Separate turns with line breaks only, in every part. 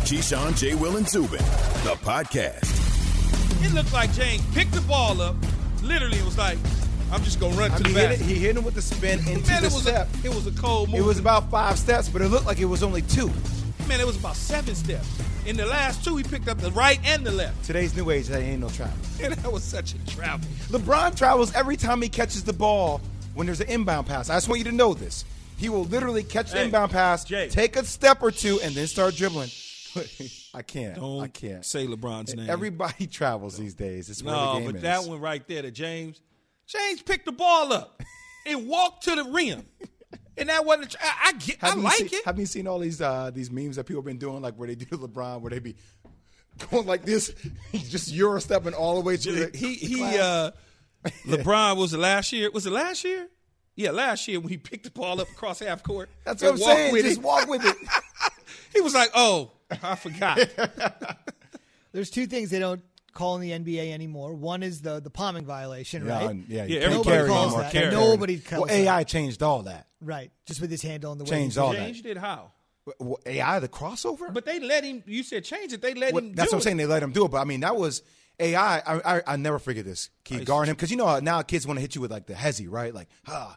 Keyshawn, J. Will, and Zubin, the podcast.
It looked like James picked the ball up. Literally, it was like, I'm just going to run to the back.
He hit him with the spin into the step.
It was a cold move.
It was about 5 steps, but it looked like it was only 2.
Man, it was about 7 steps. In the last 2, he picked up the right and the left.
Today's new age, that ain't no travel.
And that was such a travel.
LeBron travels every time he catches the ball when there's an inbound pass. I just want you to know this. He will literally catch the inbound pass, take a step or 2, and then start dribbling. I can't. I can't
say LeBron's name.
Everybody travels these days. It's where the game is.
But that one right there, that James picked the ball up and walked to the rim. And that wasn't. I like it.
Have you seen all these memes that people have been doing, like where they do LeBron, where they be going like this, just Euro stepping all the way to the
LeBron was it last year? Was it last year? Yeah, last year when he picked the ball up across half court.
That's what I'm saying. Just walk with it.
He was like, "Oh, I forgot."
There's 2 things they don't call in the NBA anymore. One is the palming violation, right?
Everybody
calls that. Nobody calls that.
AI changed all that.
Right, just with his handle and the way
changed all that.
Changed it how?
AI, the crossover?
But they let him. You said change it. They let him.
That's what I'm saying. They let him do it. But I mean, that was AI. I never forget this. Keep guarding him because you know now kids want to hit you with like the hezzy, right? Like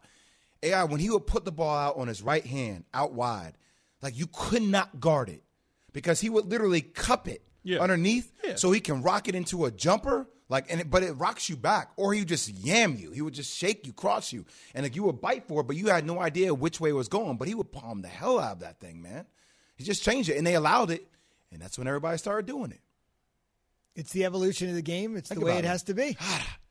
AI when he would put the ball out on his right hand out wide, like you could not guard it because he would literally cup it underneath so he can rock it into a jumper. But it rocks you back, or he would just yam you. He would just shake you, cross you, and like you would bite for it, but you had no idea which way it was going. But he would palm the hell out of that thing, man. He just changed it, and they allowed it, and that's when everybody started doing it.
It's the evolution of the game. It's the way it has to be.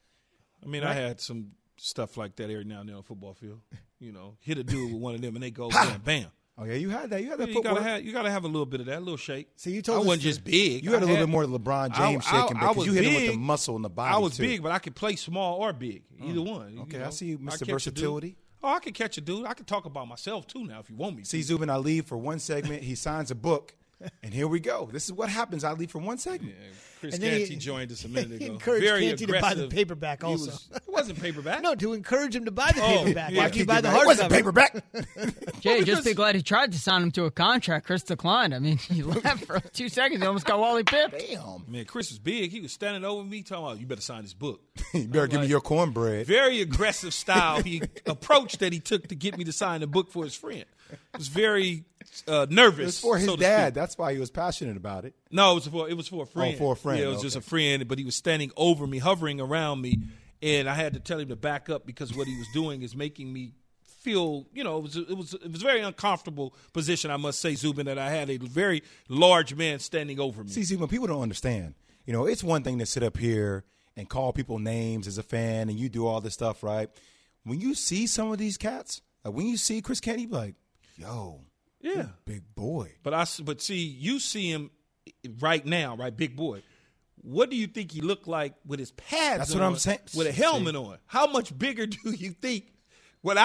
I mean, right? I had some stuff like that every now and then on the football field. You know, hit a dude with one of them, and they go bam, bam.
Oh, yeah, you had that. You had that
footwork. You gotta have a little bit of that, a little shake.
So you told
I wasn't just big.
You had a little bit more LeBron James shaking because you hit him with the muscle in the body.
I was big, but I could play small or big, either one.
Okay, I see you, Mr. Versatility.
Oh, I can catch a dude. I can talk about myself, too, now, if you want me to.
See, Zubin, I leave for one segment. He signs a book, and here we go. This is what happens. I leave for one segment.
Yeah, Chris Canty joined us a minute ago.
He encouraged Canty to buy the paperback also.
It wasn't paperback.
No, to encourage him to buy the paperback.
Yeah.
Like you buy the hardcover.
It wasn't paperback.
Jay, just be glad he tried to sign him to a contract. Chris declined. I mean, he left for 2 seconds. He almost got Wally pipped.
Damn.
Man, Chris was big. He was standing over me talking about, you better sign this book.
You better give me your cornbread.
Very aggressive style approach that he took to get me to sign the book for his friend. It was very nervous.
It was for his dad. That's why he was passionate about it.
No, it was for a friend.
Oh, for a friend.
Yeah, it was just a friend, but he was standing over me, hovering around me, and I had to tell him to back up because what he was doing is making me feel, it was a very uncomfortable position, I must say, Zubin, that I had a very large man standing over me.
See, Zubin, people don't understand. It's one thing to sit up here and call people names as a fan, and you do all this stuff, right? When you see some of these cats, like when you see Chris Canty, you be like, yo,
yeah,
big boy.
But see, you see him right now, right, big boy. What do you think he looked like with his pads?
That's what I'm saying.
With a helmet on. How much bigger do you think? When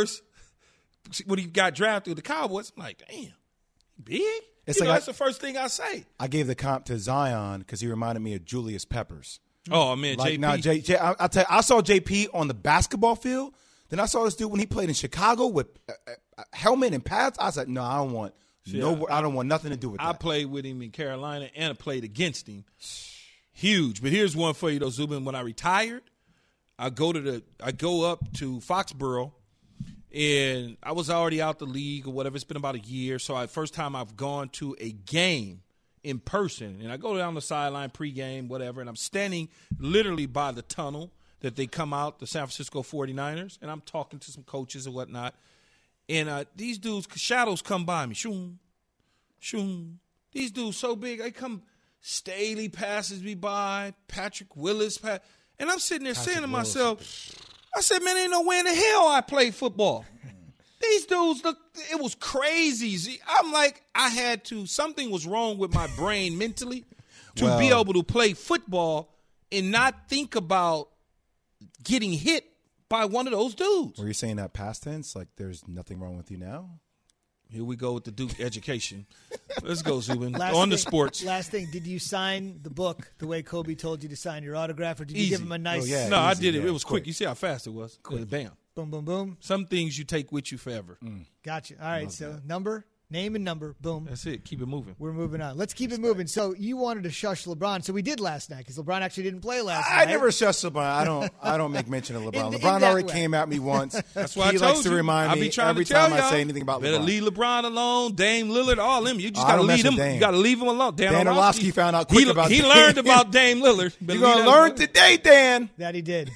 he got drafted with the Cowboys, I'm like, damn, big. That's the first thing I say.
I gave the comp to Zion because he reminded me of Julius Peppers.
Oh man, JP.
Now, I'll tell you, I saw JP on the basketball field. Then I saw this dude when he played in Chicago with a helmet and pads. I was like, no, I don't want I don't want nothing to do with that.
I played with him in Carolina and I played against him. Huge. But here's one for you though, Zubin. When I retired, I go up to Foxborough, and I was already out the league or whatever. It's been about a year, so first time I've gone to a game in person, and I go down the sideline pregame, whatever, and I'm standing literally by the tunnel that they come out, the San Francisco 49ers, and I'm talking to some coaches and whatnot. And these dudes, shadows come by me. Shoom, shoom. These dudes so big, they come. Staley passes me by. Patrick Willis. And I'm sitting there saying to myself, I said, man, ain't no way in the hell I play football. These dudes, look, it was crazy. I'm like, something was wrong with my brain mentally to be able to play football and not think about getting hit by one of those dudes.
Were you saying that past tense? Like there's nothing wrong with you now?
Here we go with the Duke education. Let's go, Zubin. The sports.
Last thing, did you sign the book the way Kobe told you to sign your autograph, or did you give him a nice?
Oh, yeah,
no,
easy,
I did it.
yeah,
It was quick. You see how fast it was? Quick. Bam.
Boom, boom, boom.
Some things you take with you forever.
Gotcha. All right, so number? Name and number. Boom.
That's it. Keep it moving.
We're moving on. Let's keep it moving. So you wanted to shush LeBron. So we did last night because LeBron actually didn't play last night.
I never shush LeBron. I don't make mention of LeBron.
In
LeBron
that
already
way.
came at me once.
That's why
he
I told
likes to
you.
remind
I
me
be trying
every
to tell
time
y'all,
I say anything about
better
LeBron.
leave LeBron alone. Dame Lillard, all them. You just
I
got to
don't
leave
mess
them.
with Dame.
You got to leave them alone. Dan
Orlovsky found out quick about
He
Dame.
learned about Dame Lillard.
You're going to learn today, Dan.
That he did.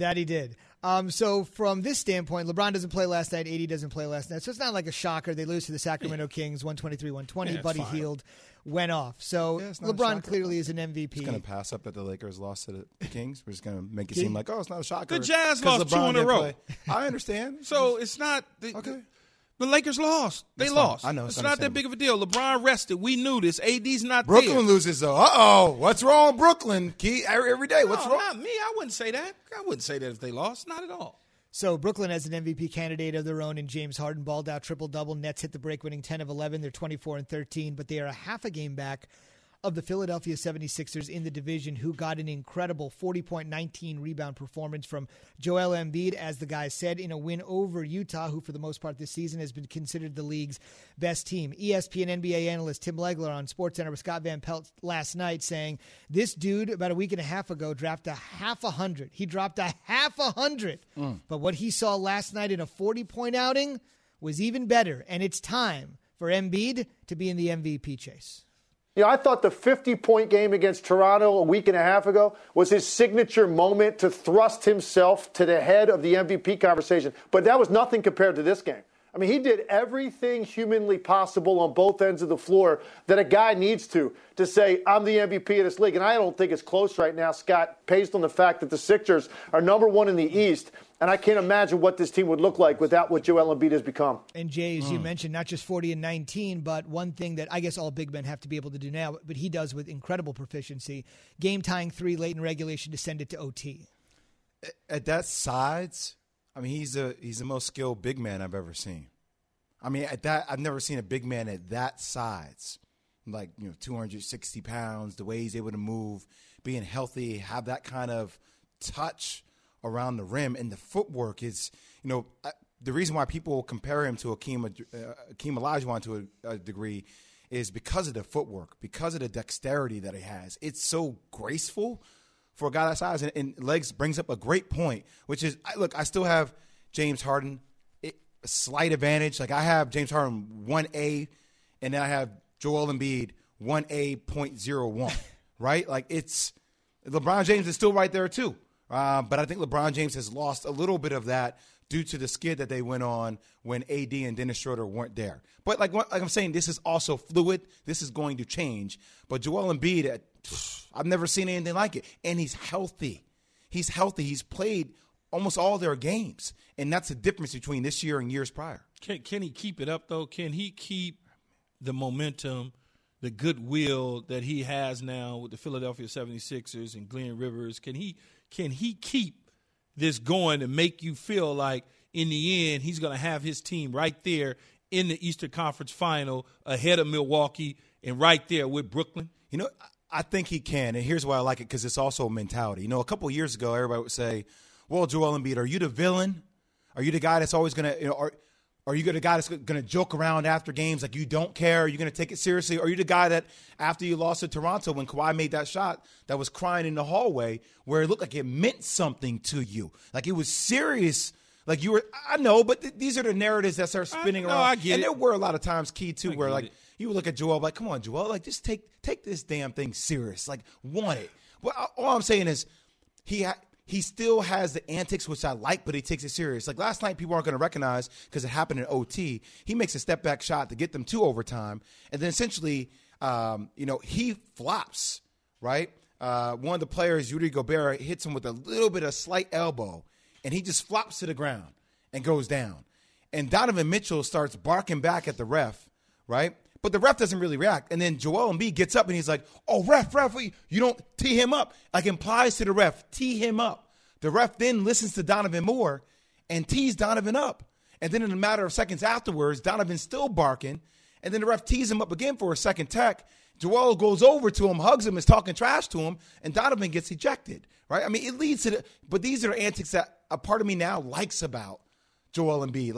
So from this standpoint, LeBron doesn't play last night. AD doesn't play last night. So it's not like a shocker. They lose to the Sacramento Kings, 123-120. Buddy Hield went off. So
it's not a
LeBron
shocker.
clearly is an MVP.
Just going to pass up that the Lakers lost to the Kings. We're just going to make it seem like, it's not a shocker.
The Jazz
'cause
lost
LeBron
2 in a
didn't
row.
play. I understand.
So it's not.
Okay.
The Lakers lost. They
That's fine.
lost.
I know.
It's
It's
not that big of a deal. LeBron rested. We knew this. AD's not
Brooklyn
there.
loses, though. Uh-oh. What's wrong with Brooklyn? Key, every day. What's
No,
wrong?
not me. I wouldn't say that. I wouldn't say that if they lost. Not at all.
So Brooklyn has an MVP candidate of their own in James Harden, balled out triple-double. Nets hit the break, winning 10 of 11. They're 24-13, but they are a half a game back of the Philadelphia 76ers in the division, who got an incredible 40.19 rebound performance from Joel Embiid, as the guy said, in a win over Utah, who for the most part this season has been considered the league's best team. ESPN NBA analyst Tim Legler on SportsCenter with Scott Van Pelt last night saying, this dude about a week and a half ago dropped a half 100. He dropped a half 100. But what he saw last night in a 40-point outing was even better, and it's time for Embiid to be in the MVP chase.
I thought the 50-point game against Toronto a week and a half ago was his signature moment to thrust himself to the head of the MVP conversation. But that was nothing compared to this game. I mean, he did everything humanly possible on both ends of the floor that a guy needs to say, I'm the MVP of this league. And I don't think it's close right now, Scott, based on the fact that the Sixers are number one in the East. And I can't imagine what this team would look like without what Joel Embiid has become.
And Jay, as you mentioned, not just 40 and 19, but one thing that I guess all big men have to be able to do now, but he does with incredible proficiency, game-tying 3 late in regulation to send it to OT.
At that size, I mean, he's the most skilled big man I've ever seen. I mean, at that, I've never seen a big man at that size, like 260 pounds. The way he's able to move, being healthy, have that kind of touch around the rim, and the footwork is, the reason why people compare him to Hakeem Olajuwon to a degree is because of the footwork, because of the dexterity that he has. It's so graceful for a guy that size, and Legs brings up a great point, which is, I still have James Harden a slight advantage. Like, I have James Harden 1A, and then I have Joel Embiid 1A.01, right? Like, it's LeBron James is still right there too, but I think LeBron James has lost a little bit of that due to the skid that they went on when AD and Dennis Schroeder weren't there. But like I'm saying, this is also fluid. This is going to change. But Joel Embiid, I've never seen anything like it. And he's healthy. He's healthy. He's played almost all their games. And that's the difference between this year and years prior.
Can he keep it up, though? Can he keep the momentum, the goodwill that he has now with the Philadelphia 76ers and Glenn Rivers? Can he keep this going and make you feel like in the end he's going to have his team right there in the Eastern Conference Final ahead of Milwaukee and right there with Brooklyn?
I think he can, and here's why I like it, because it's also a mentality. A couple of years ago, everybody would say, well, Joel Embiid, are you the villain? Are you the guy that's always going to, are you the guy that's going to joke around after games like you don't care? Are you going to take it seriously? Are you the guy that after you lost to Toronto when Kawhi made that shot that was crying in the hallway where it looked like it meant something to you? Like it was serious. Like you were, I know, but these are the narratives that start spinning around.
I get
and
it.
there were a lot of times, Key, too, where like you would look at Joel like, come on, Joel, like just take this damn thing serious. Like, want it. Well, all I'm saying is he still has the antics, which I like, but he takes it serious. Like last night, people aren't going to recognize because it happened in OT. He makes a step-back shot to get them to overtime, and then essentially, he flops, right? One of the players, Rudy Gobert, hits him with a little bit of slight elbow, and he just flops to the ground and goes down. And Donovan Mitchell starts barking back at the ref, right? But the ref doesn't really react. And then Joel Embiid gets up and he's like, oh, ref, you don't tee him up. Like implies to the ref, tee him up. The ref then listens to Donovan more and tees Donovan up. And then in a matter of seconds afterwards, Donovan's still barking. And then the ref tees him up again for a second tech. Joel goes over to him, hugs him, is talking trash to him, and Donovan gets ejected, right? I mean, it leads to but these are antics that a part of me now likes about Joel Embiid. Like,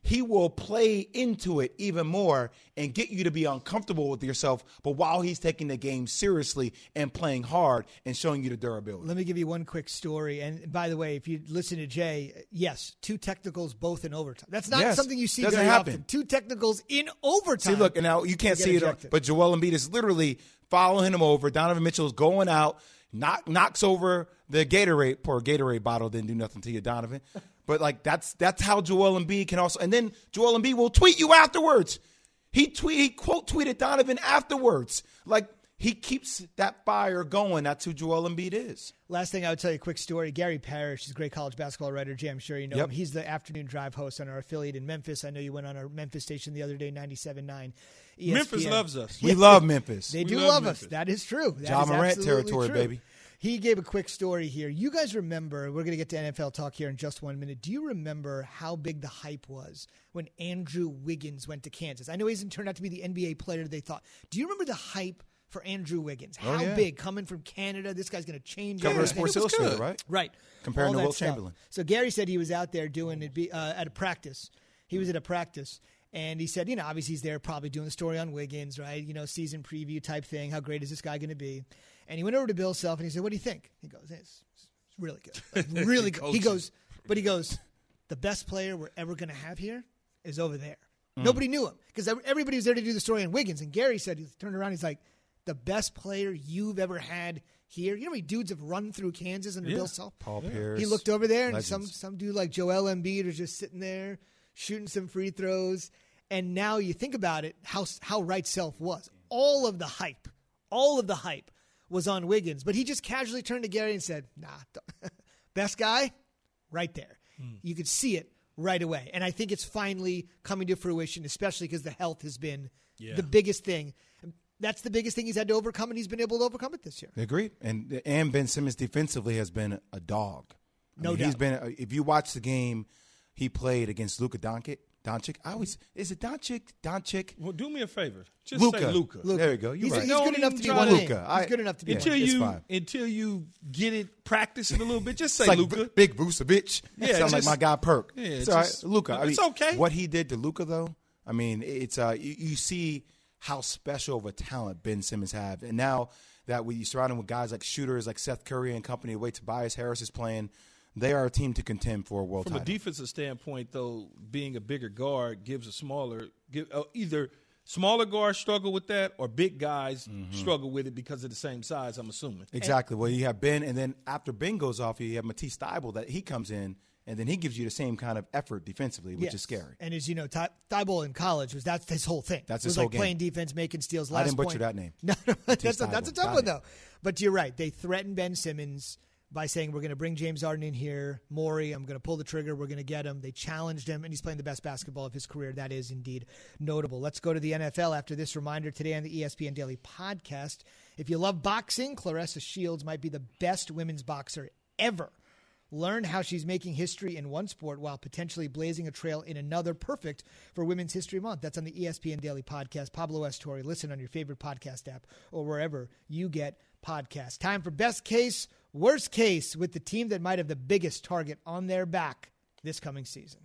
he will play into it even more and get you to be uncomfortable with yourself, but while he's taking the game seriously and playing hard and showing you the durability.
Let me give you one quick story. And by the way, if you listen to Jay, yes, 2 technicals both in overtime. That's not something you see very often. 2 technicals in overtime.
See, look, and now you can't see it, but Joel Embiid is literally following him over. Donovan Mitchell is going out, knocks over the Gatorade. Poor Gatorade bottle didn't do nothing to you, Donovan. But, like, that's how Joel Embiid can also – and then Joel Embiid will tweet you afterwards. He quote tweeted Donovan afterwards. Like, he keeps that fire going. That's who Joel Embiid is.
Last thing I would tell you, a quick story. Gary Parrish is a great college basketball writer. Jay, I'm sure you know him. He's the afternoon drive host on our affiliate in Memphis. I know you went on our Memphis station the other day, 97.9 ESPN.
Memphis loves us.
We love Memphis.
They do love us. That is true. That
Ja
is
Morant
absolutely
territory,
true.
baby.
He gave a quick story here. You guys remember, we're going to get to NFL talk here in just 1 minute. Do you remember how big the hype was when Andrew Wiggins went to Kansas? I know he hasn't turned out to be the NBA player they thought. Do you remember the hype for Andrew Wiggins? How big? Coming from Canada, this guy's going to change
Cover of
everything.
Sports Illustrated, right?
Right.
Comparing
All
to
that
Wilt
stuff.
Chamberlain.
So Gary said he was out there doing it at a practice. He was at a practice. And he said, obviously he's there probably doing the story on Wiggins, right? Season preview type thing. How great is this guy going to be? And he went over to Bill Self and he said, what do you think? He goes, it's really good. Like, really good. He goes, the best player we're ever going to have here is over there. Nobody knew him because everybody was there to do the story on Wiggins. And Gary said, he turned around, he's like, the best player you've ever had here. You know how many dudes have run through Kansas under Bill Self?
Paul Pierce.
He looked over there and
Legends.
some dude like Joel Embiid was just sitting there shooting some free throws. And now you think about it, how right Self was. All of the hype was on Wiggins. But he just casually turned to Gary and said, best guy, right there. You could see it right away. And I think it's finally coming to fruition, especially because the health has been the biggest thing. That's the biggest thing he's had to overcome, and he's been able to overcome it this year.
Agreed. And Ben Simmons defensively has been a dog.
No doubt.
He's been. If you watch the game he played against Luka Doncic, is it Doncic?
Well, do me a favor. Just
Luka.
say Luka.
There you go. You're
He's
right.
good enough to be
try
one
to-
name. He's good enough to be
Until you get it, practice it a little bit, just say
It's like
Luka.
Big Vucevic.
Yeah,
Sound like
just-
my guy Perk.
Yeah,
it's all right. Luka.
It's okay.
What he did to Luka, though, I mean, it's you see how special of a talent Ben Simmons have, and now that we surround him with guys like shooters like Seth Curry and company, the way Tobias Harris is playing, they are a team to contend for a world
From
title.
a defensive standpoint, though, being a bigger guard gives either smaller guards struggle with that or big guys struggle with it because of the same size, I'm assuming.
Exactly. Well, you have Ben, and then after Ben goes off, you have Matisse Thybulle that he comes in, and then he gives you the same kind of effort defensively, which is scary.
And as you know, Thybulle in college that's his whole thing.
That's
it
his
was
whole
like
game.
playing defense, making steals.
I
Last
didn't butcher
point.
that name.
No, that's a
Thybulle.
tough
Got
one
it.
though. But you're right. They threatened Ben Simmons by saying, we're going to bring James Harden in here. Morey, I'm going to pull the trigger. We're going to get him. They challenged him, and he's playing the best basketball of his career. That is indeed notable. Let's go to the NFL after this reminder today on the ESPN Daily Podcast. If you love boxing, Claressa Shields might be the best women's boxer ever. Learn how she's making history in one sport while potentially blazing a trail in another. Perfect for Women's History Month. That's on the ESPN Daily Podcast. Pablo Estori. Listen on your favorite podcast app or wherever you get podcasts. Time for Best Case, Worst Case with the team that might have the biggest target on their back this coming season.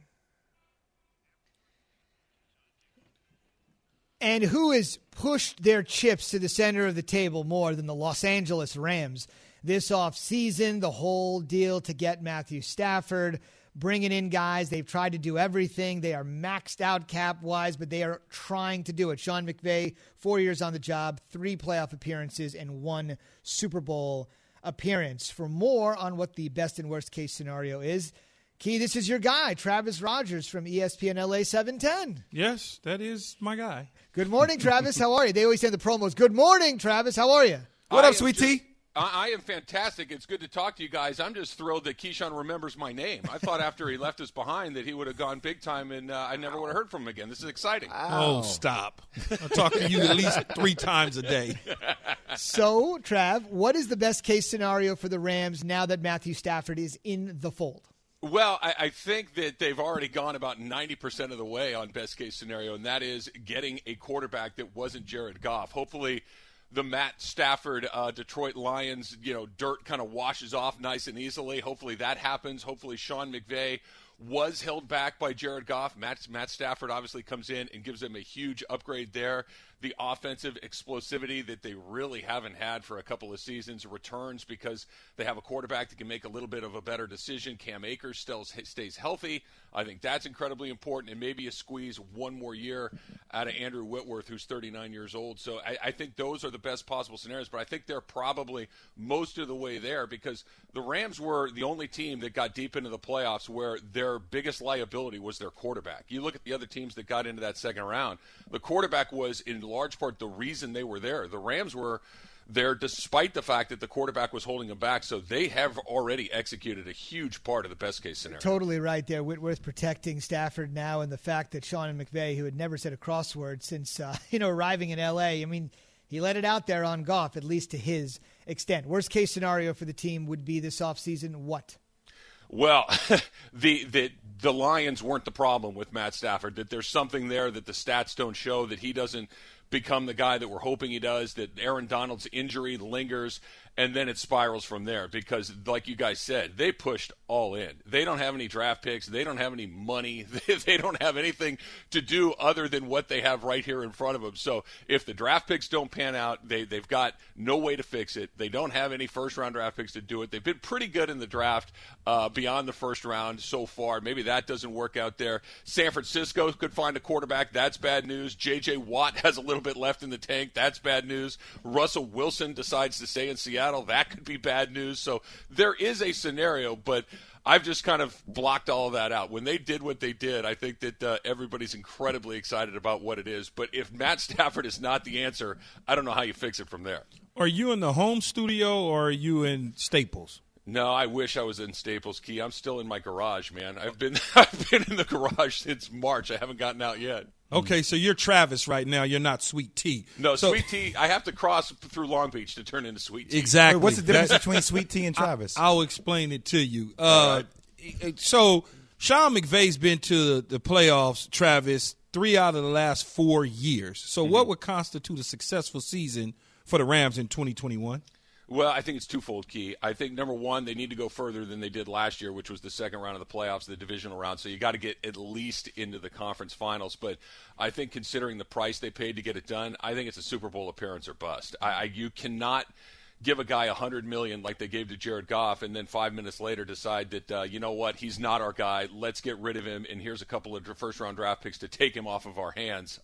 And who has pushed their chips to the center of the table more than the Los Angeles Rams this offseason? The whole deal to get Matthew Stafford, bringing in guys. They've tried to do everything. They are maxed out cap-wise, but they are trying to do it. Sean McVay, 4 years on the job, 3 playoff appearances, and 1 Super Bowl appearance. For more on what the best and worst case scenario is, Key, this is your guy, Travis Rogers from ESPN LA 710.
Yes, that is my guy.
Good morning, Travis. How are you? They always say in the promos, good morning, Travis. How are you?
What up, Sweet Tea?
I am fantastic. It's good to talk to you guys. I'm just thrilled that Keyshawn remembers my name. I thought after he left us behind that he would have gone big time, and I never would have heard from him again. This is exciting.
Oh, stop. I talk to you at least 3 times a day.
So, Trav, what is the best case scenario for the Rams now that Matthew Stafford is in the fold?
Well, I think that they've already gone about 90% of the way on best case scenario, and that is getting a quarterback that wasn't Jared Goff. Hopefully the Matt Stafford Detroit Lions, dirt kind of washes off nice and easily. Hopefully that happens. Hopefully Sean McVay was held back by Jared Goff. Matt Stafford obviously comes in and gives them a huge upgrade there. The offensive explosivity that they really haven't had for a couple of seasons returns because they have a quarterback that can make a little bit of a better decision. Cam Akers still stays healthy. I think that's incredibly important, and maybe you squeeze one more year out of Andrew Whitworth, who's 39 years old. So I think those are the best possible scenarios, but I think they're probably most of the way there because the Rams were the only team that got deep into the playoffs where their biggest liability was their quarterback. You look at the other teams that got into that second round, the quarterback was in large part the reason they were there. The Rams were there despite the fact that the quarterback was holding them back, so they have already executed a huge part of the best-case scenario.
Totally right there. Whitworth protecting Stafford now, and the fact that Sean McVay, who had never said a crossword since arriving in L.A., I mean, he let it out there on Goff, at least to his extent. Worst-case scenario for the team would be this offseason what?
Well, the Lions weren't the problem with Matt Stafford, that there's something there that the stats don't show, that he doesn't become the guy that we're hoping he does, that Aaron Donald's injury lingers, and then it spirals from there because, like you guys said, they pushed all in. They don't have any draft picks. They don't have any money. They don't have anything to do other than what they have right here in front of them. So if the draft picks don't pan out, they've got no way to fix it. They don't have any first-round draft picks to do it. They've been pretty good in the draft beyond the first round so far. Maybe that doesn't work out there. San Francisco could find a quarterback. That's bad news. J.J. Watt has a little bit left in the tank. That's bad news. Russell Wilson decides to stay in Seattle. That could be bad news. So there is a scenario, but I've just kind of blocked all of that out. When they did what they did, I think that everybody's incredibly excited about what it is. But if Matt Stafford is not the answer, I don't know how you fix it from there.
Are you in the home studio or are you in Staples?
No, I wish I was in Staples, Key. I'm still in my garage, man. I've been in the garage since March. I haven't gotten out yet.
Okay, so you're Travis right now. You're not Sweet Tea.
No, Sweet Tea, I have to cross through Long Beach to turn into Sweet Tea.
Exactly.
Wait, what's the difference between Sweet Tea and Travis?
I'll explain it to you. So Sean McVay's been to the playoffs, Travis, 3 out of the last 4 years. So what would constitute a successful season for the Rams in 2021?
Well, I think it's twofold, Key. I think, number one, they need to go further than they did last year, which was the second round of the playoffs, the divisional round. So you got to get at least into the conference finals. But I think considering the price they paid to get it done, I think it's a Super Bowl appearance or bust. You cannot give a guy $100 million like they gave to Jared Goff and then 5 minutes later decide that, you know what, he's not our guy. Let's get rid of him, and here's a couple of first-round draft picks to take him off of our hands.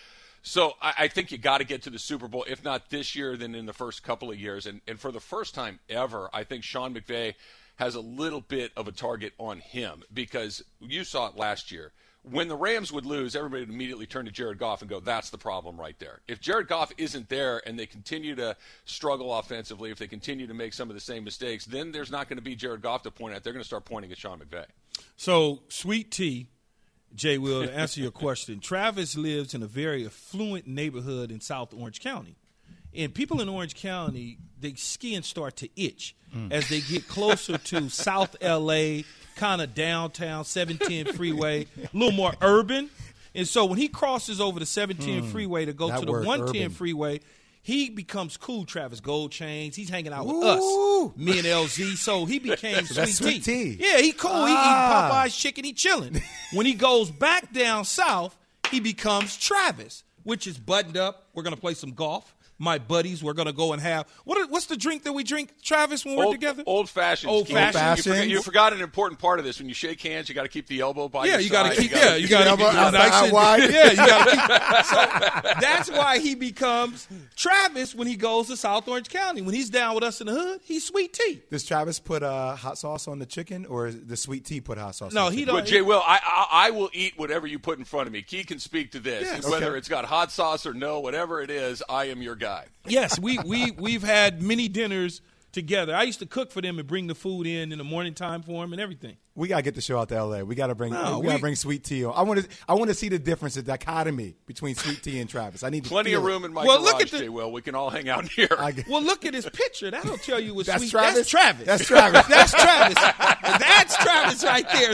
So I think you got to get to the Super Bowl, if not this year, then in the first couple of years. And for the first time ever, I think Sean McVay has a little bit of a target on him because you saw it last year. When the Rams would lose, everybody would immediately turn to Jared Goff and go, that's the problem right there. If Jared Goff isn't there and they continue to struggle offensively, if they continue to make some of the same mistakes, then there's not going to be Jared Goff to point at. They're going to start pointing at Sean McVay.
So, Sweet Tea, Jay Will, to answer your question, Travis lives in a very affluent neighborhood in South Orange County. And people in Orange County, their skin start to itch as they get closer to South L.A., kind of downtown, 710 freeway, a little more urban. And so when he crosses over the 710 freeway to go to the 110
urban.
freeway, he becomes cool, Travis Gold Chains. He's hanging out with us, me and LZ. So he became Sweet Tea. Yeah, he cool. He eating Popeye's chicken. He chilling. When he goes back down south, he becomes Travis, which is buttoned up. We're going to play some golf. My buddies, we're going to go and have – what's the drink that we drink, Travis, when we're together?
Old Fashions.
Old-fashioned.
You forgot an important part of this. When you shake hands, you got to keep the elbow by your side.
You got to keep you got to keep it nice and wide. Yeah, you got to keep So that's why he becomes Travis when he goes to South Orange County. When he's down with us in the hood, he's Sweet Tea.
Does Travis put hot sauce on the chicken, or does Sweet Tea put hot sauce on the chicken?
No, he don't.
But Jay Will, I will eat whatever you put in front of me. Key can speak to this.
Yes.
Whether it's got hot sauce or no, whatever it is, I am your guy.
Yes, we've had many dinners together. I used to cook for them and bring the food in the morning time for them and everything.
We gotta get the show out to LA. We gotta bring Sweet Tea on. I want to see the difference, the dichotomy between Sweet Tea and Travis. I need
plenty of room in my
Well,
garage,
look at
Jay Will. We can all hang out here.
Well, look at his picture. That'll tell you what's
That's
Sweet.
Travis?
That's Travis.
That's Travis.
That's Travis. That's Travis right there,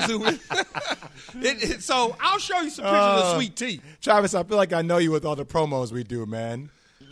Zubin. So I'll show you some pictures of Sweet Tea.
Travis, I feel like I know you with all the promos we do, man.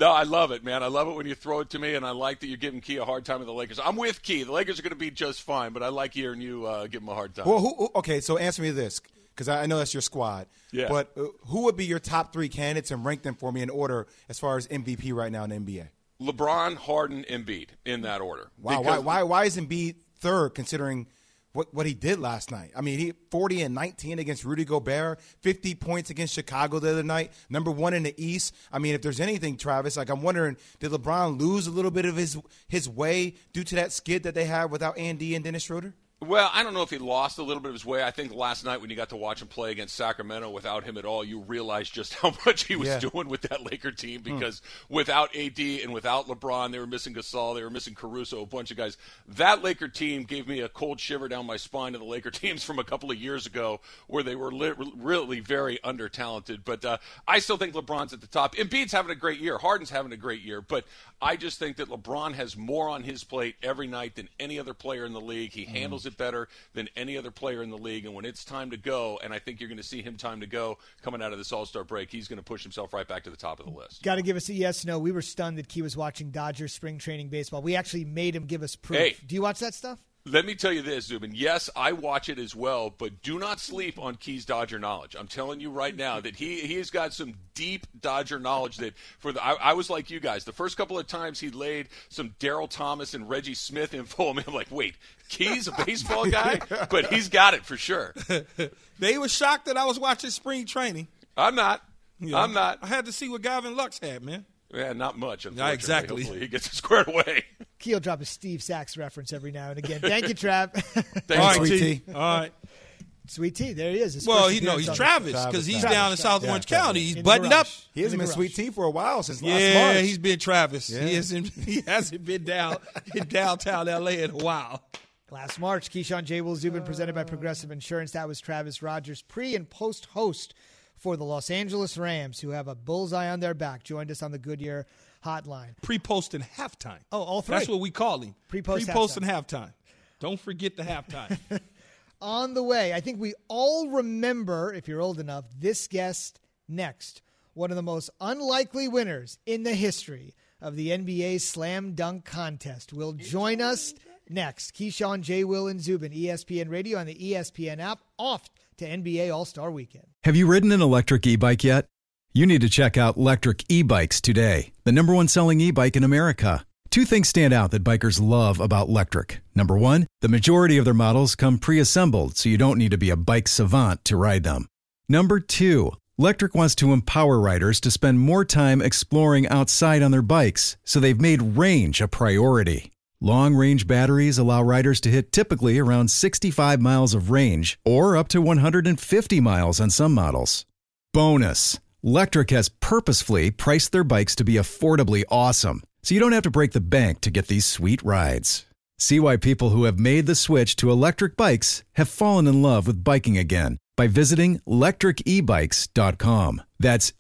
No, I love it, man. I love it when you throw it to me, and I like that you're giving Key a hard time with the Lakers. I'm with Key. The Lakers are going to be just fine, but I like hearing you give them a hard time.
Well, okay, so answer me this, because I know that's your squad.
Yeah.
But who would be your top 3 candidates, and rank them for me in order as far as MVP right now in the NBA?
LeBron, Harden, Embiid, in that order.
Wow, why is Embiid third considering what he did last night? I mean, he 40 and 19 against Rudy Gobert, 50 points against Chicago the other night, number 1 in the East. I mean, if there's anything, Travis, like I'm wondering, did LeBron lose a little bit of his way due to that skid that they had without Andy and Dennis Schroeder?
Well, I don't know if he lost a little bit of his way. I think last night when you got to watch him play against Sacramento without him at all, you realized just how much he was doing with that Laker team because without AD and without LeBron, they were missing Gasol, they were missing Caruso, a bunch of guys. That Laker team gave me a cold shiver down my spine to the Laker teams from a couple of years ago where they were really very under-talented. But I still think LeBron's at the top. Embiid's having a great year. Harden's having a great year. But I just think that LeBron has more on his plate every night than any other player in the league. He handles it better than any other player in the league. And when it's time to go, and I think you're going to see him time to go coming out of this All-Star break, he's going to push himself right back to the top of the list.
Got to give us a yes, no. We were stunned that Key was watching Dodgers spring training baseball. We actually made him give us proof.
Hey.
Do you watch that stuff?
Let me tell you this, Zubin. Yes, I watch it as well, but do not sleep on Key's Dodger knowledge. I'm telling you right now that he has got some deep Dodger knowledge that I was like you guys. The first couple of times he laid some Darryl Thomas and Reggie Smith info on me. I'm like, wait, Key's a baseball guy? But he's got it for sure.
They were shocked that I was watching spring training.
I'm not.
Yeah.
I'm not.
I had to see what Gavin Lux had, man.
Yeah, not much, unfortunately.
Exactly.
Hopefully he gets it squared away.
Key'll drop a Steve Sachs reference every now and again. Thank you, Trav.
All right, Sweet T. All right.
Sweet T, there he is. His
Well,
first
he's
appearance on
Travis because he's down in South Orange County. He's
In the
buttoned up.
garage.
He hasn't
In
been
the
Sweet
garage.
Tea for a while since last
Yeah,
March.
he's been Travis.
Yeah.
He hasn't been down in downtown L.A. in a while.
Last March, Keyshawn J. Will Zubin presented by Progressive Insurance. That was Travis Rogers, pre- and post-host for the Los Angeles Rams, who have a bullseye on their back. Joined us on the Goodyear hotline.
Pre-post and halftime.
Oh, all three.
That's what we call him.
Pre-post,
and halftime. Don't forget the halftime.
On the way, I think we all remember, if you're old enough, this guest next. One of the most unlikely winners in the history of the NBA Slam Dunk Contest will join us next. Keyshawn, J. Will, and Zubin, ESPN Radio and the ESPN app, off to NBA All-Star Weekend.
Have you ridden an electric e-bike yet? You need to check out Lectric E-Bikes today, the #1 selling e-bike in America. Two things stand out that bikers love about Lectric. Number one, the majority of their models come pre-assembled, so you don't need to be a bike savant to ride them. Number two, Lectric wants to empower riders to spend more time exploring outside on their bikes, so they've made range a priority. Long-range batteries allow riders to hit typically around 65 miles of range, or up to 150 miles on some models. Bonus, Lectric has purposefully priced their bikes to be affordably awesome, so you don't have to break the bank to get these sweet rides. See why people who have made the switch to electric bikes have fallen in love with biking again by visiting lectricebikes.com. That's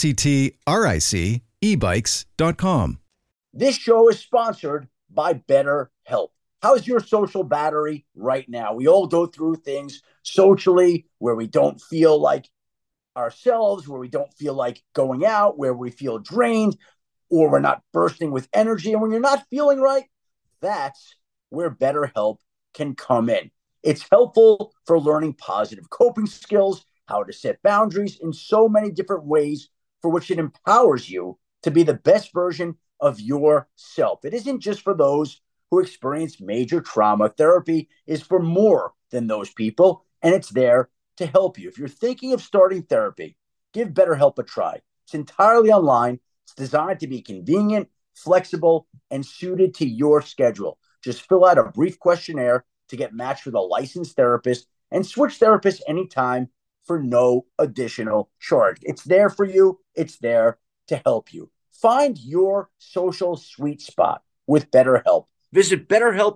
LECTRIC ebikes.com.
This show is sponsored by BetterHelp. How's your social battery right now? We all go through things socially where we don't feel like ourselves, where we don't feel like going out, where we feel drained, or we're not bursting with energy. And when you're not feeling right, that's where BetterHelp can come in. It's helpful for learning positive coping skills, how to set boundaries in so many different ways for which it empowers you to be the best version of yourself. It isn't just for those who experience major trauma. Therapy is for more than those people, and it's there to help you. If you're thinking of starting therapy, give BetterHelp a try. It's entirely online. It's designed to be convenient, flexible, and suited to your schedule. Just fill out a brief questionnaire to get matched with a licensed therapist and switch therapists anytime for no additional charge. It's there for you. It's there to help you. Find your social sweet spot with BetterHelp. Visit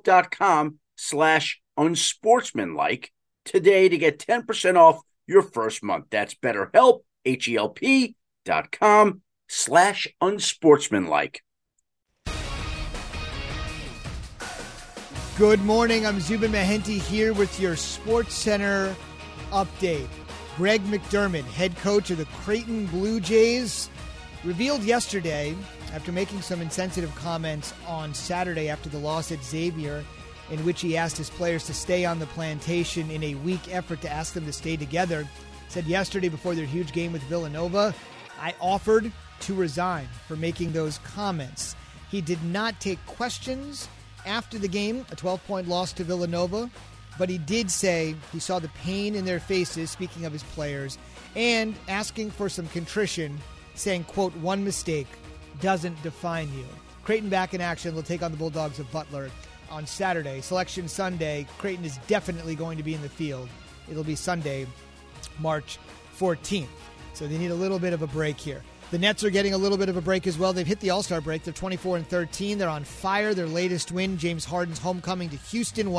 BetterHelp.com/unsportsmanlike today to get 10% off your first month. That's BetterHelp, HELP.com/unsportsmanlike.
Good morning. I'm Zubin Mehenti here with your Sports Center update. Greg McDermott, head coach of the Creighton Blue Jays, revealed yesterday after making some insensitive comments on Saturday after the loss at Xavier, in which he asked his players to stay on the plantation in a weak effort to ask them to stay together. Said yesterday before their huge game with Villanova, I offered to resign for making those comments. He did not take questions after the game, a 12-point loss to Villanova, but he did say he saw the pain in their faces, speaking of his players, and asking for some contrition, saying, quote, one mistake doesn't define you. Creighton back in action. They'll take on the Bulldogs of Butler on Saturday. Selection Sunday, Creighton is definitely going to be in the field. It'll be Sunday, March 14th. So they need a little bit of a break here. The Nets are getting a little bit of a break as well. They've hit the All-Star break. They're 24-13. They're on fire. Their latest win, James Harden's homecoming to Houston,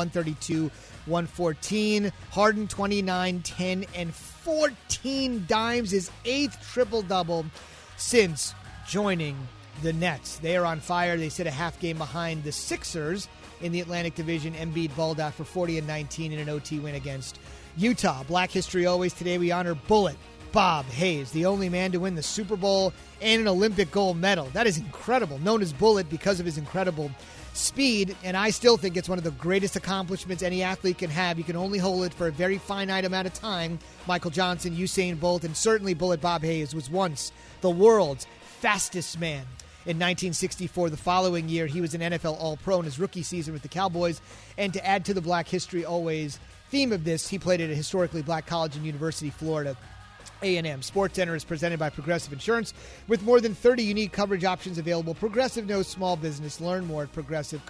132-114. Harden, 29, 10, and 14 dimes, his 8th triple-double since joining the Nets. They are on fire. They sit a half game behind the Sixers in the Atlantic Division. Embiid balled out for 40 and 19 in an OT win against Utah. Black history always. Today we honor Bullet Bob Hayes, the only man to win the Super Bowl and an Olympic gold medal. That is incredible. Known as Bullet because of his incredible speed, and I still think it's one of the greatest accomplishments any athlete can have. You can only hold it for a very finite amount of time. Michael Johnson, Usain Bolt, and certainly Bullet Bob Hayes was once the world's fastest man. In 1964, the following year, he was an NFL All-Pro in his rookie season with the Cowboys. And to add to the Black History Always theme of this, he played at a historically black college in University, Florida, A&M. SportsCenter is presented by Progressive Insurance. With more than 30 unique coverage options available, Progressive knows small business. Learn more at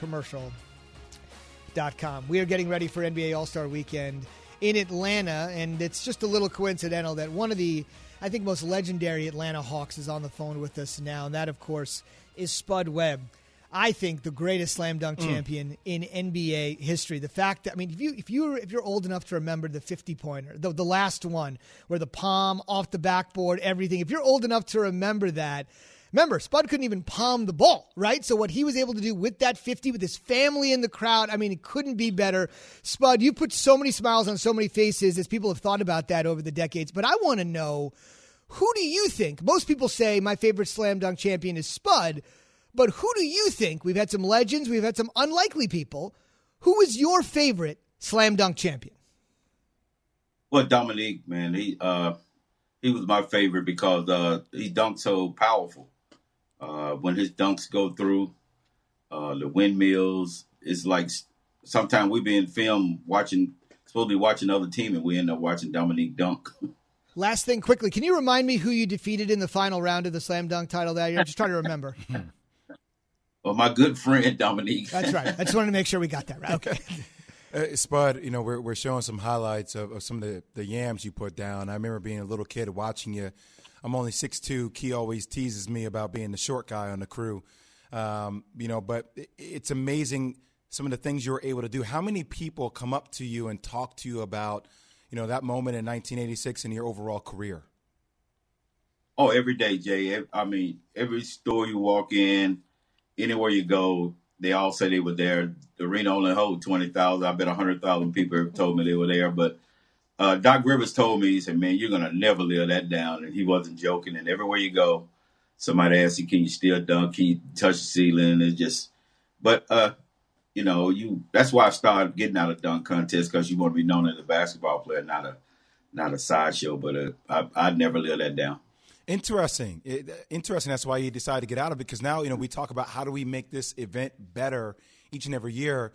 progressivecommercial.com. We are getting ready for NBA All-Star Weekend in Atlanta, and it's just a little coincidental that one of the, I think, most legendary Atlanta Hawks is on the phone with us now, and that, of course, is Spud Webb. I think the greatest slam dunk champion in NBA history. The fact that, I mean, if you're old enough to remember the 50-pointer, the last one, where the palm off the backboard, everything. If you're old enough to remember that, remember, Spud couldn't even palm the ball, right? So what he was able to do with that 50, with his family in the crowd, I mean, it couldn't be better. Spud, you put so many smiles on so many faces as people have thought about that over the decades. But I want to know, who do you think? Most people say my favorite slam dunk champion is Spud. But who do you think? We've had some legends. We've had some unlikely people. Who is your favorite slam dunk champion?
Well, Dominique, man, he was my favorite because he dunked so powerful. When his dunks go through, the windmills, it's like sometimes we be in film supposed to be watching the other team, and we end up watching Dominique dunk.
Last thing, quickly, can you remind me who you defeated in the final round of the slam dunk title that year? I'm just trying to remember.
Well, my good friend, Dominique.
That's right. I just wanted to make sure we got that right. Okay.
Spud, you know, we're showing some highlights of some of the yams you put down. I remember being a little kid watching you. I'm only 6'2". Key always teases me about being the short guy on the crew. You know, but it's amazing some of the things you were able to do. How many people come up to you and talk to you about, you know, that moment in 1986 in your overall career?
Oh, every day, Jay. I mean, every store you walk in, anywhere you go, they all say they were there. The arena only holds 20,000. I bet 100,000 people have told me they were there. But Doc Rivers told me, he said, man, you're going to never live that down. And he wasn't joking. And everywhere you go, somebody asks you, can you still dunk? Can you touch the ceiling? It's just, but, you know, that's why I started getting out of dunk contests, because you want to be known as a basketball player, not a sideshow. But I'd never live that down. Interesting.
That's why you decided to get out of it, because now, you know, we talk about how do we make this event better each and every year.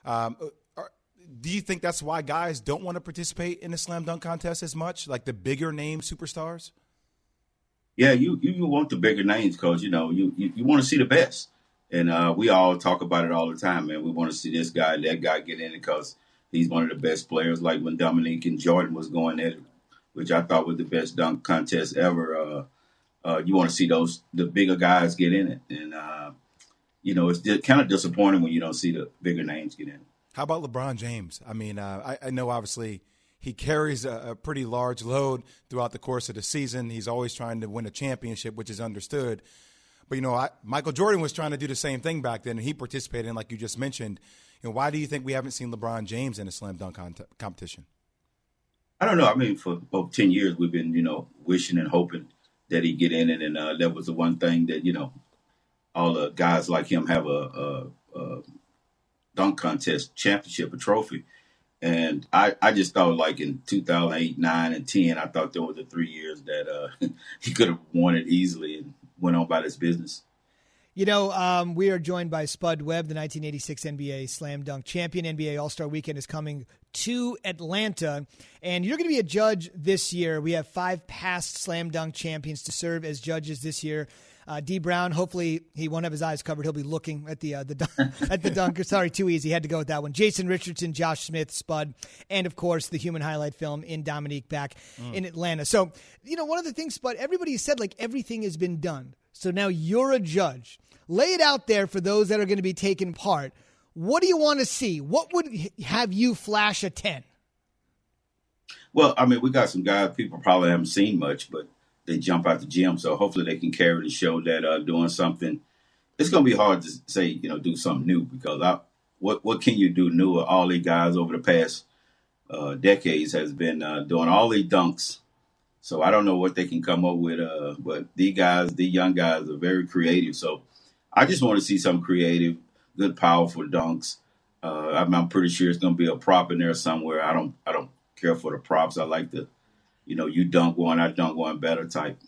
Do you think that's why guys don't want to participate in the slam dunk contest as much, like the bigger name superstars?
Yeah, you want the bigger names, because, you know, you want to see the best. And we all talk about it all the time, man. We want to see this guy, that guy get in it because he's one of the best players, like when Dominique and Jordan was going at it, which I thought was the best dunk contest ever. You want to see the bigger guys get in it. And, you know, it's kind of disappointing when you don't see the bigger names get in it.
How about LeBron James? I mean, I know obviously he carries a pretty large load throughout the course of the season. He's always trying to win a championship, which is understood. But, you know, Michael Jordan was trying to do the same thing back then, and he participated in, like you just mentioned. You know, why do you think we haven't seen LeBron James in a slam dunk competition?
I don't know. I mean, for over 10 years, we've been, you know, wishing and hoping that he'd get in it. And that was the one thing that, you know, all the guys like him have a dunk contest championship, a trophy. And I just thought, like, in 2008, 9, and 10, I thought there were the 3 years that he could have won it easily and went on about his business.
You know, we are joined by Spud Webb, the 1986 NBA Slam Dunk champion. NBA All-Star Weekend is coming to Atlanta, and you're going to be a judge this year. We have 5 past Slam Dunk champions to serve as judges this year. D. Brown, hopefully he won't have his eyes covered. He'll be looking at the at the dunker. Sorry, too easy. Had to go with that one. Jason Richardson, Josh Smith, Spud, and, of course, the human highlight film in Dominique back in Atlanta. So, you know, one of the things, Spud, everybody said, like, everything has been done. So now you're a judge. Lay it out there for those that are going to be taking part. What do you want to see? What would have you flash a 10?
Well, I mean, we got some guys people probably haven't seen much, but they jump out the gym. So hopefully they can carry the show that doing something. It's going to be hard to say, you know, do something new because what can you do new? All these guys over the past decades has been doing all these dunks. So I don't know what they can come up with. But these young guys are very creative. So I just want to see some creative, good, powerful dunks. I'm pretty sure it's going to be a prop in there somewhere. I don't care for the props. I like the, you know, you dunk one, I dunk one better type.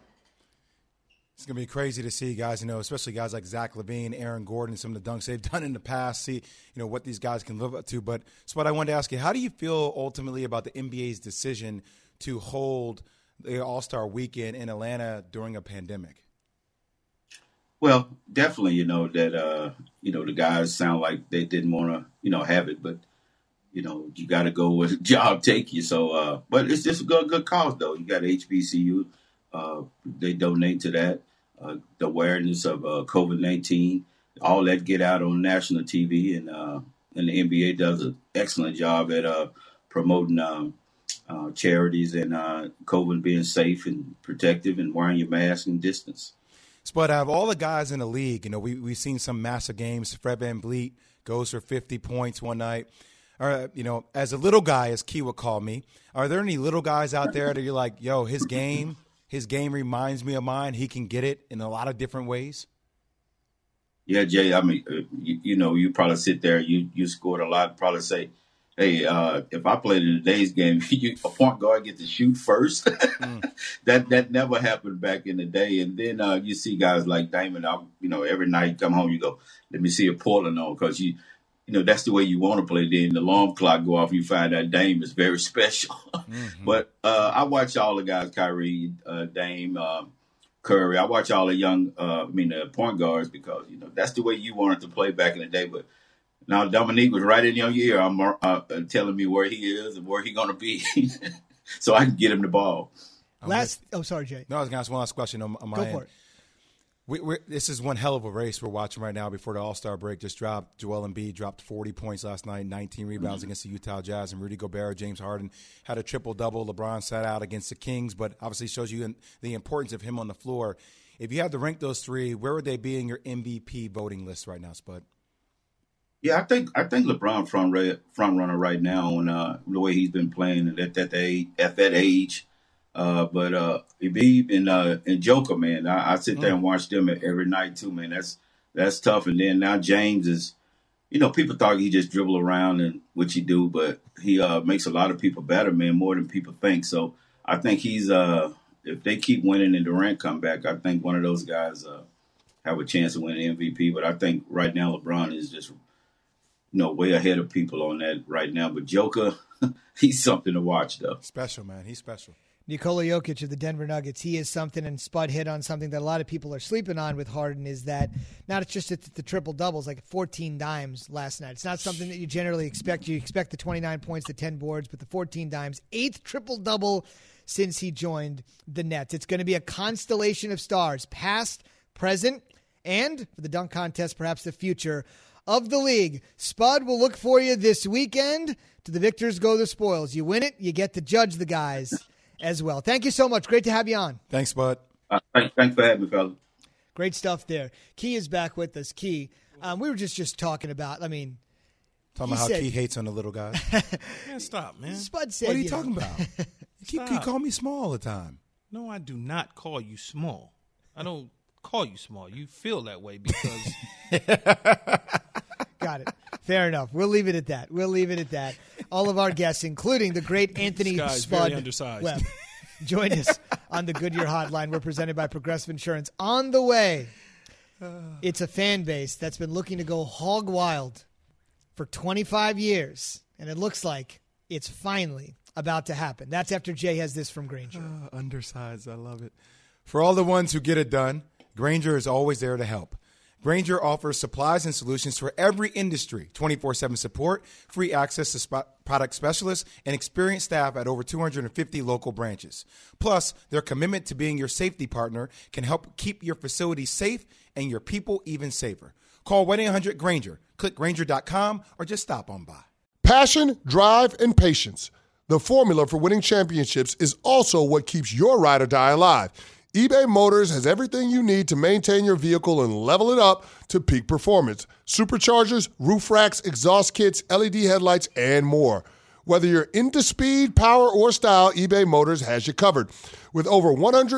It's going to be crazy to see guys, you know, especially guys like Zach LaVine, Aaron Gordon, some of the dunks they've done in the past, see, you know, what these guys can live up to. But Spud, I wanted to ask you, how do you feel ultimately about the NBA's decision to hold the All-Star Weekend in Atlanta during a pandemic?
Well, definitely, you know, that, you know, the guys sound like they didn't want to, you know, have it, but, you know, you got to go where the job take you. So, but it's just a good cause, though. You got HBCU. They donate to that. The awareness of COVID-19, all that get out on national TV. And the NBA does an excellent job at promoting charities and COVID being safe and protective and wearing your mask and distance.
Spud, out of all the guys in the league, you know, we've seen some massive games. Fred VanVleet goes for 50 points one night. You know, as a little guy, as Key would call me, are there any little guys out there that you're like, yo, his game reminds me of mine. He can get it in a lot of different ways.
Yeah, Jay, I mean, you know, you probably sit there, you scored a lot, probably say, hey, if I played in today's game, a point guard get to shoot first. That never happened back in the day. And then you see guys like Damon, you know, every night you come home, you go, let me see a Portland on, because you know, that's the way you want to play. Then the alarm clock go off, you find that Dame is very special. But I watch all the guys, Kyrie, Dame, Curry. I watch all the young, point guards, because, you know, that's the way you wanted to play back in the day. But now Dominique was right in your ear. I'm telling me where he is and where he's going to be so I can get him the ball.
Sorry, Jay.
No, I was going to ask one last question on my end. Go for it. This is one hell of a race we're watching right now before the All-Star break just dropped. Joel Embiid dropped 40 points last night, 19 rebounds against the Utah Jazz, and Rudy Gobert, James Harden had a triple-double. LeBron sat out against the Kings, but obviously shows you the importance of him on the floor. If you had to rank those three, where would they be in your MVP voting list right now, Spud?
Yeah, I think LeBron front runner right now on the way he's been playing at that age. But Embiid and Joker, man, I sit there and watch them every night too, man. That's tough. And then now James is, you know, people thought he just dribble around, and which he do, but he makes a lot of people better, man, more than people think. So I think he's if they keep winning and Durant come back, I think one of those guys have a chance of winning MVP. But I think right now LeBron is just, you know, way ahead of people on that right now. But Joker, he's something to watch, though.
Special, man. He's special.
Nikola Jokic of the Denver Nuggets, he is something, and Spud hit on something that a lot of people are sleeping on with Harden, is that not just the triple-doubles, like 14 dimes last night. It's not something that you generally expect. You expect the 29 points, the 10 boards, but the 14 dimes, 8th triple-double since he joined the Nets. It's going to be a constellation of stars, past, present, and for the dunk contest, perhaps the future of the league. Spud will look for you this weekend. To the victors go the spoils. You win it, you get to judge the guys as well. Thank you so much. Great to have you on.
Thanks, Bud.
Thanks for having me, fella.
Great stuff there. Key is back with us. Key, we were just talking about,
talking about how Key hates on the little guys.
Man, stop, man.
Spud said,
what are you talking about? He call me small all the time.
No, I do not call you small. I don't call you small. You feel that way because
Got it. Fair enough. We'll leave it at that. All of our guests, including the great Anthony
This guy's
Spud
very undersized.
Webb, join us on the Goodyear Hotline. We're presented by Progressive Insurance. On the way, it's a fan base that's been looking to go hog wild for 25 years, and it looks like it's finally about to happen. That's after Jay has this from Grainger.
Undersized. I love it. For all the ones who get it done, Grainger is always there to help. Grainger offers supplies and solutions for every industry, 24/7 support, free access to product specialists, and experienced staff at over 250 local branches. Plus, their commitment to being your safety partner can help keep your facility safe and your people even safer. Call 1-800-GRAINGER, click Grainger.com, or just stop on by.
Passion, drive, and patience. The formula for winning championships is also what keeps your ride or die alive. eBay Motors has everything you need to maintain your vehicle and level it up to peak performance. Superchargers, roof racks, exhaust kits, LED headlights, and more. Whether you're into speed, power, or style, eBay Motors has you covered. With over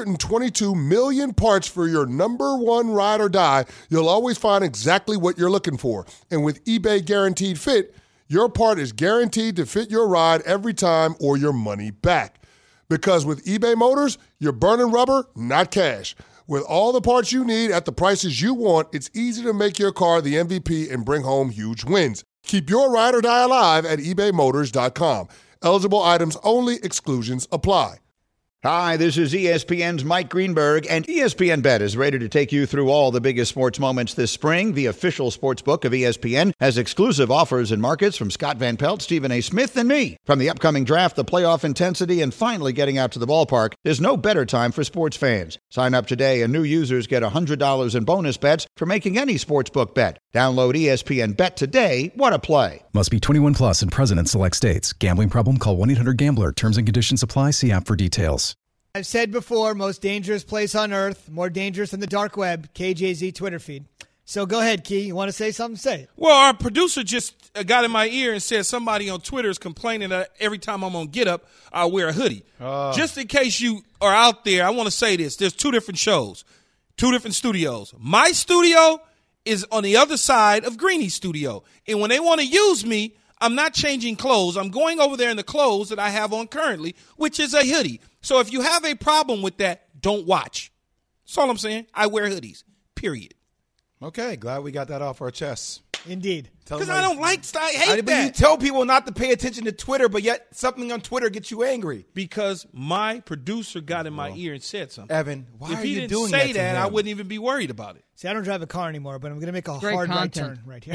122 million parts for your number one ride or die, you'll always find exactly what you're looking for. And with eBay Guaranteed Fit, your part is guaranteed to fit your ride every time or your money back. Because with eBay Motors, you're burning rubber, not cash. With all the parts you need at the prices you want, it's easy to make your car the MVP and bring home huge wins. Keep your ride or die alive at ebaymotors.com. Eligible items only. Exclusions apply.
Hi, this is ESPN's Mike Greenberg, and ESPN Bet is ready to take you through all the biggest sports moments this spring. The official sports book of ESPN has exclusive offers and markets from Scott Van Pelt, Stephen A. Smith, and me. From the upcoming draft, the playoff intensity, and finally getting out to the ballpark, there's no better time for sports fans. Sign up today, and new users get $100 in bonus bets for making any sportsbook bet. Download ESPN Bet today. What a play.
Must be 21 plus and present in select states. Gambling problem? Call 1-800-GAMBLER. Terms and conditions apply. See app for details.
I've said before, most dangerous place on earth, more dangerous than the dark web, KJZ Twitter feed. So go ahead, Key. You want to say something? Say it.
Well, our producer just got in my ear and said somebody on Twitter is complaining that every time I'm on Get Up, I wear a hoodie. Just in case you are out there, I want to say this. There's two different shows, two different studios. My studio is on the other side of Greenie's studio. And when they want to use me, I'm not changing clothes. I'm going over there in the clothes that I have on currently, which is a hoodie. So if you have a problem with that, don't watch. That's all I'm saying. I wear hoodies, period.
Okay, glad we got that off our chests.
Indeed.
Because I don't like – I hate
But
that.
you tell people not to pay attention to Twitter, but yet something on Twitter gets you angry.
Because my producer got in my ear and said something.
Evan, why are you doing that?
If he didn't say that, I wouldn't even be worried about it.
See, I don't drive a car anymore, but I'm going to make a
Great
hard right
content.
turn right here.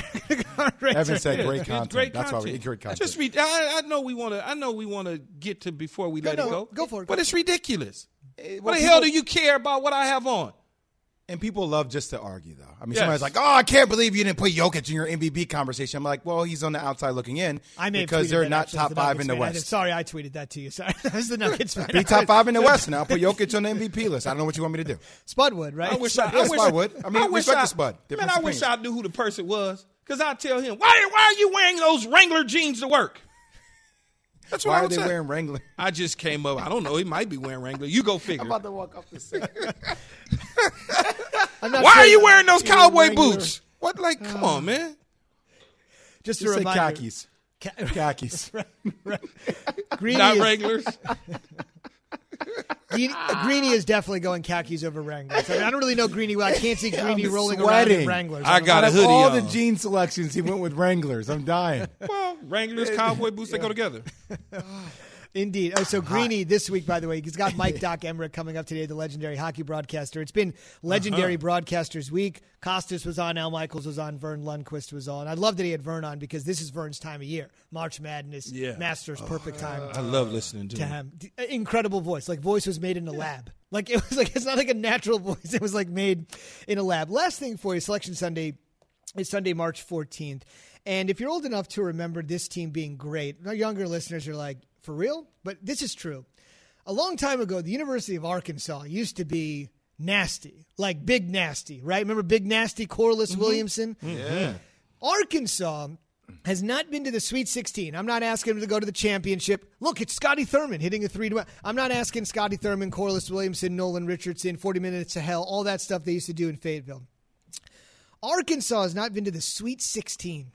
Evan said great
It's
content.
great
That's why we
content.
great content.
Just I know we want to. I know we want to get to before we let it go.
Go for it.
But it's ridiculous.
Well,
What the hell do you care about what I have on?
And people love just to argue, though. I mean,
Yes.
somebody's like, "Oh, I can't believe you didn't put Jokic in your MVP conversation." I'm like, "Well, he's on the outside looking in
I may have
because
tweeted
they're
that,
not
actually,
top
as
five
Nuggets
in the
fan.
West."
Sorry, I tweeted that to you. Sorry, that was the Nuggets fan.
Be top five in the West now. Put Jokic on the MVP list. I don't know what you want me to do.
Spud would, right?
I wish
Spud would. I mean, respect the Spud. Difference
I
of
wish
opinion.
I knew who the person was because I'd tell him, why are you wearing those Wrangler jeans to work? That's what
Why
I
are
would
they
say.
wearing Wrangler?
I just came up. I don't know. He might be wearing Wrangler. You go figure.
I'm about to walk off the set.
Why are you wearing those cowboy boots? What? Like, come on, man.
Just a
Just say
reminder.
khakis. Khakis.
Greeny
Not
is,
Wranglers.
Greeny is definitely going khakis over Wranglers. I mean, I don't really know Greeny well. I can't see Greeny
I'm
rolling around in
sweating.
Wranglers.
I got
Out
a
of
hoodie
all
on.
the jean selections, he went with Wranglers. I'm dying.
Well, Wranglers, cowboy boots, they go together.
Indeed. Oh, so Greeny this week, by the way, he's got Mike Doc Emmerich coming up today, the legendary hockey broadcaster. It's been Legendary Broadcasters Week. Costas was on, Al Michaels was on, Vern Lundquist was on. I love that he had Vern on because this is Vern's time of year. March Madness, Masters, perfect time.
I love listening to
to
him.
him. Incredible voice. Like voice was made in a lab. Like it was like it's not like a natural voice. It was like made in a lab. Last thing for you, Selection Sunday is Sunday, March 14th. And if you're old enough to remember this team being great, our younger listeners are like, for real? But this is true. A long time ago, the University of Arkansas used to be nasty, like Big Nasty, right? Remember Big Nasty, Corliss Williamson?
Yeah.
Arkansas has not been to the Sweet 16. I'm not asking him to go to the championship. Look, it's Scotty Thurman hitting a 3-2. I'm not asking Scotty Thurman, Corliss Williamson, Nolan Richardson, 40 Minutes to Hell, all that stuff they used to do in Fayetteville. Arkansas has not been to the Sweet 16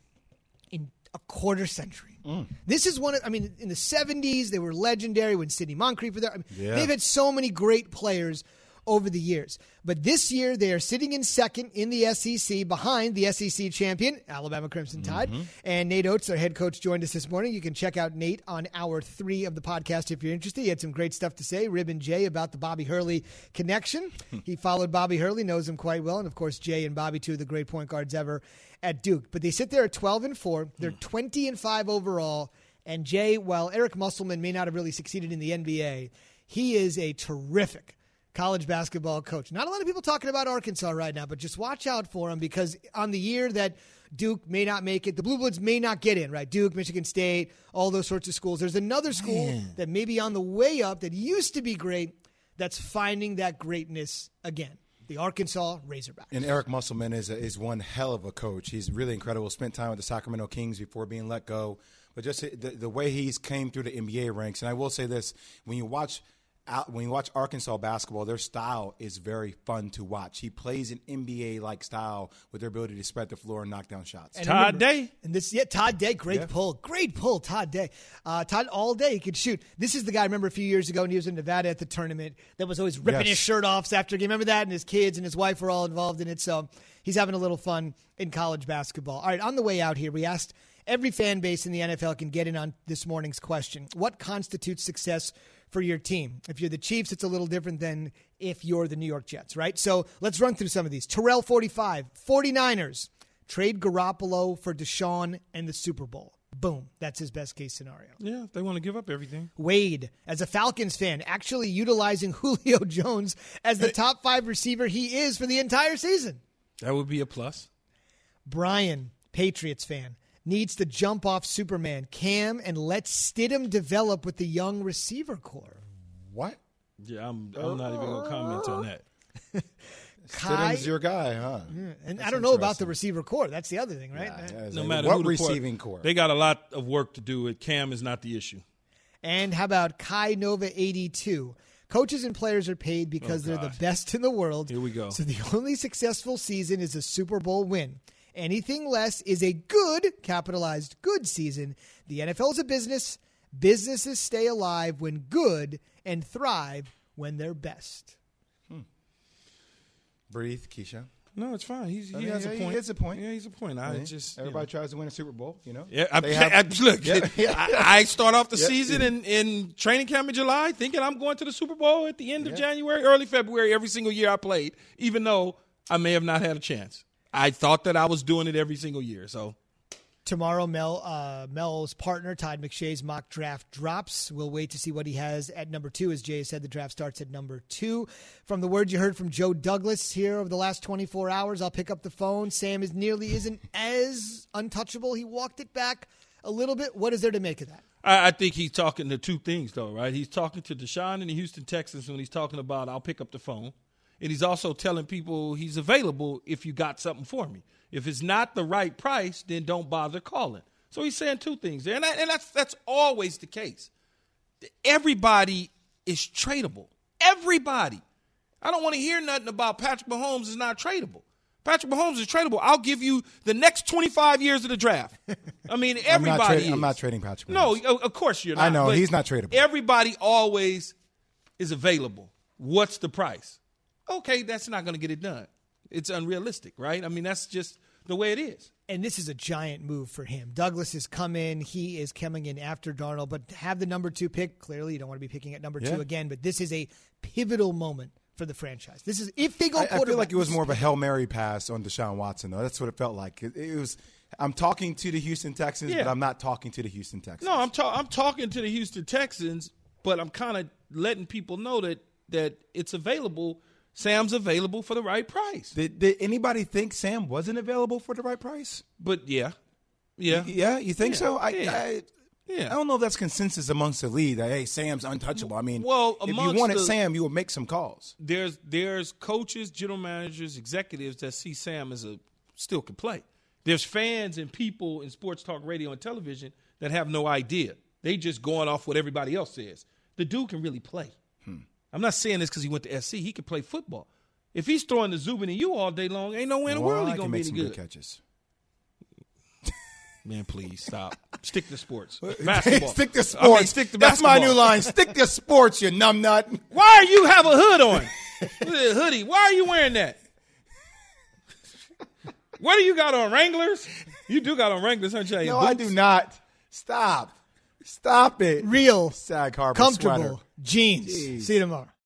in a quarter century. This is one of, in the 70s, they were legendary when Sidney Moncrief was there. They've had so many great players over the years. But this year, they are sitting in second in the SEC behind the SEC champion, Alabama Crimson Tide. And Nate Oates, our head coach, joined us this morning. You can check out Nate on hour 3 of the podcast if you're interested. He had some great stuff to say, Rib and Jay, about the Bobby Hurley connection. He followed Bobby Hurley, knows him quite well. And, of course, Jay and Bobby, two of the great point guards ever at Duke. But they sit there at 12-4. They're 20-5 overall. And Jay, while Eric Musselman may not have really succeeded in the NBA, he is a terrific college basketball coach. Not a lot of people talking about Arkansas right now, but just watch out for him, because on the year that Duke may not make it, the Blue Bloods may not get in, right? Duke, Michigan State, all those sorts of schools. There's another school that may be on the way up that used to be great that's finding that greatness again. The Arkansas Razorbacks.
And Eric Musselman is one hell of a coach. He's really incredible. Spent time with the Sacramento Kings before being let go. But just the way he's came through the NBA ranks. And I will say this, when you watch Arkansas basketball, their style is very fun to watch. He plays an NBA-like style with their ability to spread the floor and knock down shots.
And Todd Day.
And Todd Day, great pull. Great pull, Todd Day. Todd, all day he could shoot. This is the guy I remember a few years ago when he was in Nevada at the tournament that was always ripping his shirt off after a game. Remember that? And his kids and his wife were all involved in it. So he's having a little fun in college basketball. All right, on the way out here, we asked every fan base in the NFL can get in on this morning's question. What constitutes success for your team? If you're the Chiefs, it's a little different than if you're the New York Jets, right? So let's run through some of these. Terrell 45, 49ers, trade Garoppolo for Deshaun and the Super Bowl. Boom. That's his best case scenario.
Yeah, they want to give up everything.
Wade, as a Falcons fan, actually utilizing Julio Jones as the top 5 receiver he is for the entire season.
That would be a plus.
Brian, Patriots fan, needs to jump off Superman, Cam, and let Stidham develop with the young receiver core.
What?
Yeah, I'm not even going to comment on that.
Stidham's your guy, huh?
Yeah. And I don't know about the receiver core. That's the other thing, right?
No matter
what
who the
receiving core.
They got a lot of work to do. Cam is not the issue.
And how about Kai Nova 82? Coaches and players are paid because they're the best in the world.
Here we go.
So the only successful season is a Super Bowl win. Anything less is a good, capitalized good season. The NFL is a business. Businesses stay alive when good and thrive when they're best.
Breathe, Keisha.
No, it's fine. He has a point.
He has a point.
Yeah, he's a point.
Everybody tries to win a Super Bowl, you know?
Yeah, I start off the season in training camp in July thinking I'm going to the Super Bowl at the end of January, early February, every single year I played, even though I may have not had a chance. I thought that I was doing it every single year. So
tomorrow, Mel's partner, Todd McShay's mock draft drops. We'll wait to see what he has at number 2. As Jay said, the draft starts at number 2. From the words you heard from Joe Douglas here over the last 24 hours, I'll pick up the phone. Sam isn't as untouchable. He walked it back a little bit. What is there to make of that?
I think he's talking to two things, though, right? He's talking to Deshaun and the Houston Texans when he's talking about I'll pick up the phone. And he's also telling people he's available if you got something for me. If it's not the right price, then don't bother calling. So he's saying two things there. And that's always the case. Everybody is tradable. Everybody. I don't want to hear nothing about Patrick Mahomes is not tradable. Patrick Mahomes is tradable. I'll give you the next 25 years of the draft. I mean, everybody
I'm not trading Patrick Mahomes.
No, of course you're not.
I know. He's not tradable.
Everybody always is available. What's the price? Okay, that's not going to get it done. It's unrealistic, right? I mean, that's just the way it is.
And this is a giant move for him. Douglas has come in. He is coming in after Darnold, but have the number 2 pick. Clearly, you don't want to be picking at number 2 again, but this is a pivotal moment for the franchise. This is if they go quarterback.
I feel like it was more of a Hail Mary pass on Deshaun Watson, though. That's what it felt like. It was. I'm talking to the Houston Texans, but I'm not talking to the Houston Texans.
No, I'm talking to the Houston Texans, but I'm kind of letting people know that it's available. Sam's available for the right price.
Did anybody think Sam wasn't available for the right price?
But yeah.
You think so?
I
don't know if that's consensus amongst the league that, hey, Sam's untouchable. I mean, if you wanted Sam, you would make some calls.
There's coaches, general managers, executives that see Sam as still can play. There's fans and people in sports talk radio and television that have no idea. They just going off what everybody else says. The dude can really play. I'm not saying this because he went to SC. He can play football. If he's throwing the Zubin and you all day long, ain't nowhere in the world he's going to be any good.
Catches.
Man, please stop. Stick to sports. Basketball.
Stick to sports.
Stick to
That's
basketball.
my new line. Stick to sports, you numbnut.
Why are you have a hood on? A hoodie. Why are you wearing that? What do you got on, Wranglers? You do got on Wranglers, don't you?
No, I do not. Stop it.
Real,
Sag Harbor
comfortable
sweater.
jeans.
Jeez.
See you tomorrow.